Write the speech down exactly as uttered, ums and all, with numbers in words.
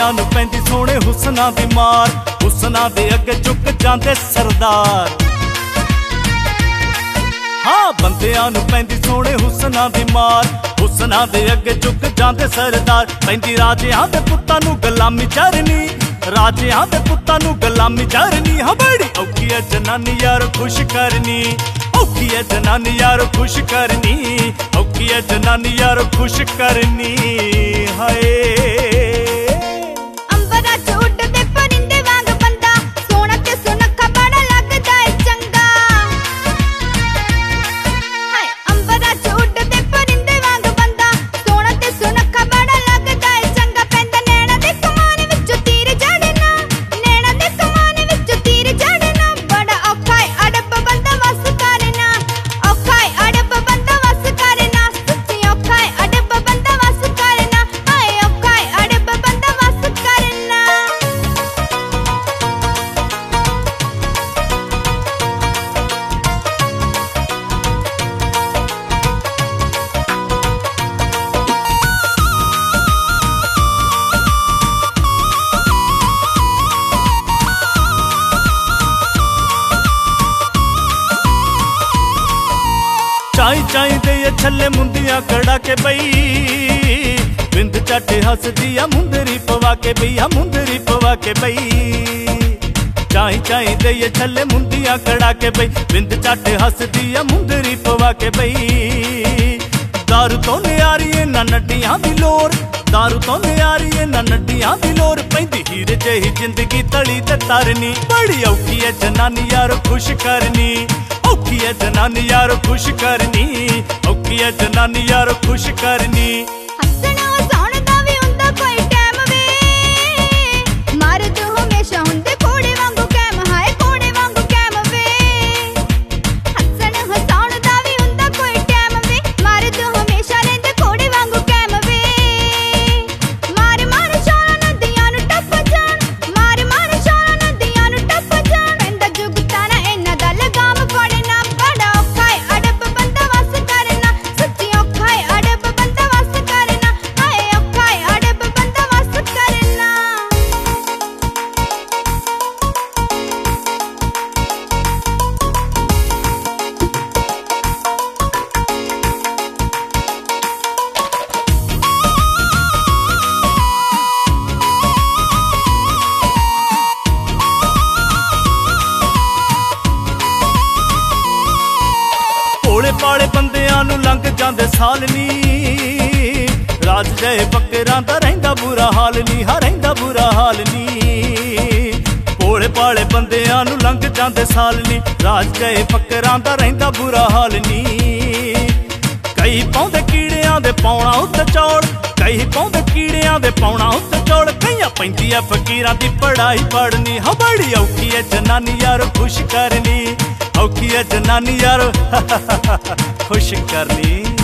बंदियां नूं पैंदी सोहणे हुस्नां दी मार, हुस्नां दे अगे झुक जांदे सरदार। हाँ बंदियां नूं पैंदी सोहणे हुस्नां दी मार, हुस्नां दे अगे झुक जांदे सरदार। पैंदी राजियां दे पुत्तां नूं गुलामी चरनी, राजियां दे पुत्तां नूं गुलामी चरनी। हाँ बड़ी औखी है जनानी यार खुश करनी, औखी है जनानी यार खुश करनी, औखी है जनानी यार खुश करनी। हाय चाई चाई दे ये छले मुंदियां कड़ा के बई, बिंद चाटे हस दिया मुंदरी पवा के बई, हा मुंदरी पवा के बई। चाई चाई दे ये छले मुंदियां कड़ा के बई, बिंद चाटे हस दिया मुंदरी पवा के बई। दारू तो न्यारी है ना नड्डियां दी लोर, दारू तो न्यारी है ना नड्डियां दी लोर। पैंदी हीर जेही जिंदगी तली ते तरनी, बड़ी औखी है जनानी यार खुश करनी, औखी है जनानी यार खुश करनी, औखी है जनानी यार खुश करनी। हसना हसाउण दा वी हुंदा कोई टाइम वे, मर्द हमेशा हुंदे घोड़े वांगू कैम, हाय घोड़े वांगू कैम वे। हसन हसाउण दा वी हुंदा कोई टाइम वे, मर्द हमेशा रहिंदे घोड़े वांगू कैम वे। मार मार शाला नदियां नूं टप जाण, मार मार शाला नदियां नूं टप जाण। पैंदा जुगता ना इन्हां दा लगाम फड़ना, बड़ा औखा है अड़ब बंदा वस करना। सच्ची औखा है अड़ब बंदा वस करना, हाय औखा है अड़ब बंदा वस करना। भोले भाले बंदियां नूं लंघ जांदे साल नी, राज जय फकरां दा रहिंदा बुरा हाल नी, हा रहिंदा बुरा हाल नी। भोले भाले बंदियां नूं लंघ जांदे साल नी, राज जय फकरां दा रहिंदा बुरा हाल नी। कई पाउंदे कीड़ियां दे पौणा उत्ते चौड़, कई पाउंदे कीड़ियां दे पौणा उत्ते चौड़। कईयां पैंदी ऐ फकीरां दी पढ़ाई पढ़नी, हा बड़ी औखी है जनानी यार खुश करनी, औखी है जनानी यार खुश करनी।